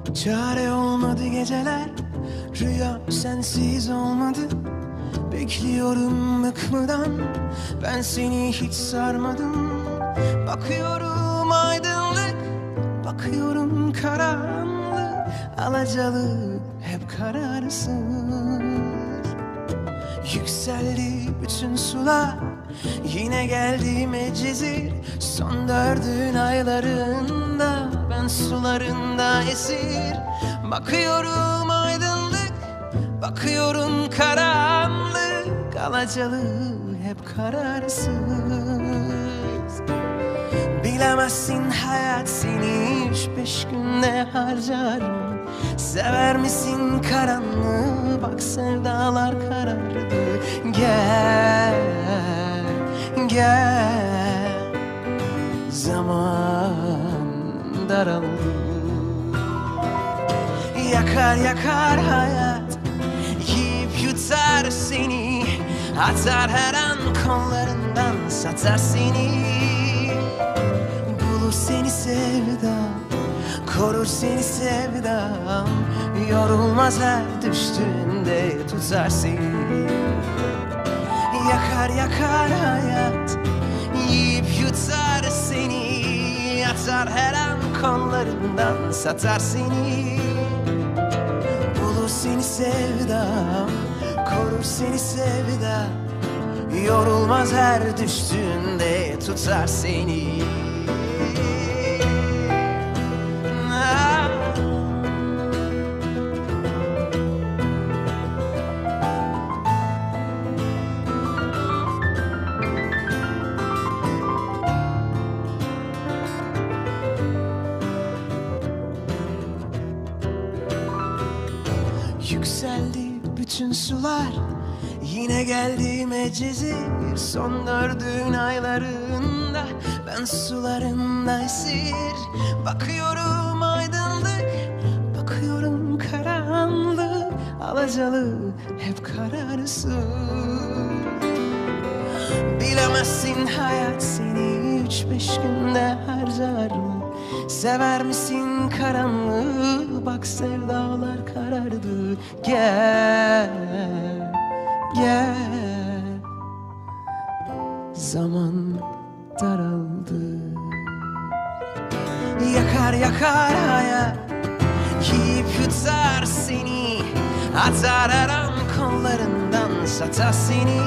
Çare olmadı geceler, rüya sensiz olmadı. Bekliyorum bıkmadan, ben seni hiç sarmadım. Bakıyorum aydınlık, bakıyorum karanlık. Alacalı hep kararsız. Yükseldi bütün sular, yine geldi Medcezir. Son dördün aylarında ben sularında esir. Bakıyorum aydınlık, bakıyorum karanlık. Alacalı hep kararsız. Bilemezsin hayat seni 3-5 günde harcar mı? Sever misin karanlığı? Bak sevdalar karardı. Gel, gel. Zaman daraldı. Yakar yakar hayat, yiyip yutar seni. Atar her an kollarından, satar seni. Bulur seni sevdam, korur seni sevdam. Yorulmaz her düştüğünde tutar seni. Yakar yakar hayat, yiyip yutar seni. Atar her an kollarından, satar seni. Bulur seni sevdam, korur seni sevdam. Yorulmaz her düştüğünde tutar seni. Yükseldi bütün sular, yine geldi Medcezir. Son dördün aylarında ben sularında esir. Bakıyorum aydınlık, bakıyorum karanlık. Alacalı hep kararsız. Bilemezsin hayat seni 3-5 günde harcar mı? Sever misin karanlığı? Bak sevdalar karardı. Gel, gel. Zaman daraldı. Yakar yakar hayat, yiyip yutar seni. Atar her an kollarından, satar seni.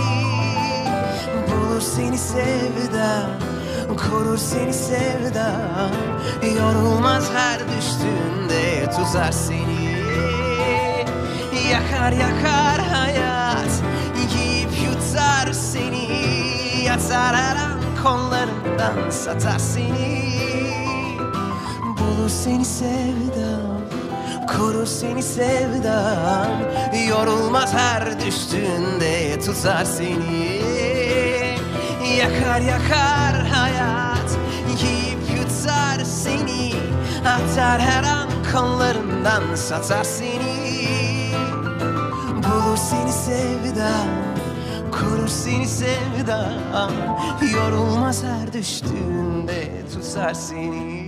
Bulur seni sevdam, korur seni sevdam. Yorulmaz her düştüğünde tutar seni. Yakar yakar hayat, yiyip yutar seni. Yatar her an kollarından, satar seni. Bulur seni sevdam, korur seni sevdam. Yorulmaz her düştüğünde tutar seni. Yakar yakar hayat, yiyip yutar seni. Atar her an kollarından, satar seni. Bulur seni sevdam, korur seni sevdam. Yorulmaz her düştüğünde tutar seni.